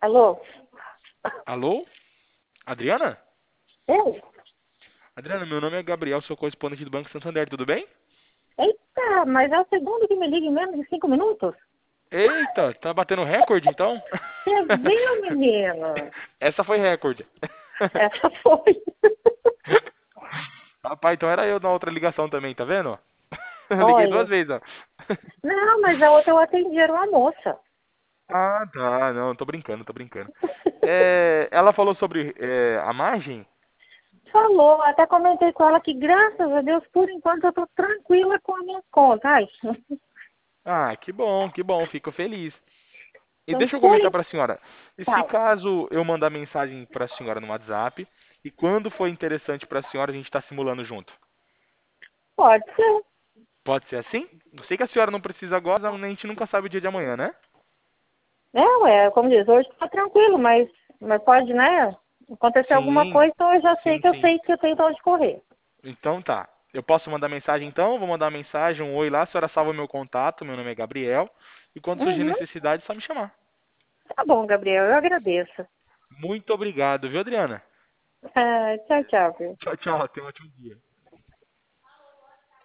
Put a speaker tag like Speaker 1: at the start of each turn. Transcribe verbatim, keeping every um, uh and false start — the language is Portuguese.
Speaker 1: Alô?
Speaker 2: Alô? Adriana?
Speaker 1: Eu?
Speaker 2: Adriana, meu nome é Gabriel, sou correspondente do Banco Santander, tudo bem?
Speaker 1: Eita, mas é o segundo que me liga em menos de cinco minutos?
Speaker 2: Eita, tá batendo recorde então?
Speaker 1: Você viu, menino?
Speaker 2: Essa foi recorde.
Speaker 1: Essa foi.
Speaker 2: Rapaz, então era eu na outra ligação também, tá vendo? Eu liguei duas
Speaker 1: Olha,
Speaker 2: vezes, ó.
Speaker 1: não, mas a outra eu atendi, era uma moça.
Speaker 2: Ah, tá, não, tô brincando, tô brincando. É, ela falou sobre é, a margem?
Speaker 1: Falou, até comentei com ela que, graças a Deus, por enquanto eu tô tranquila com a minha conta. Ai,
Speaker 2: Ah, que bom, que bom, fico feliz. E
Speaker 1: então,
Speaker 2: deixa eu
Speaker 1: por
Speaker 2: comentar
Speaker 1: enquanto,
Speaker 2: para a senhora. E se caso eu mandar mensagem para a senhora no WhatsApp, e quando for interessante para a senhora, a gente está simulando junto?
Speaker 1: pode ser.
Speaker 2: Pode ser assim? Eu sei que a senhora não precisa agora, a gente nunca sabe o dia de amanhã, né?
Speaker 1: É, ué, como diz, hoje tá tranquilo, mas, mas pode, né? Acontecer alguma
Speaker 2: Sim,
Speaker 1: coisa, então eu já sei
Speaker 2: sim,
Speaker 1: que eu
Speaker 2: sim.
Speaker 1: sei que eu tenho pra onde correr.
Speaker 2: Então tá. Eu posso mandar mensagem então? Vou mandar uma mensagem, um oi lá, a senhora salva meu contato, meu nome é Gabriel. E quando surgir
Speaker 1: Uhum.
Speaker 2: necessidade, é só me chamar.
Speaker 1: Tá bom, Gabriel, eu agradeço.
Speaker 2: Muito obrigado, viu, Adriana?
Speaker 1: Ah, tchau, tchau, viu?
Speaker 2: Tchau, tchau. Tenha um ótimo dia.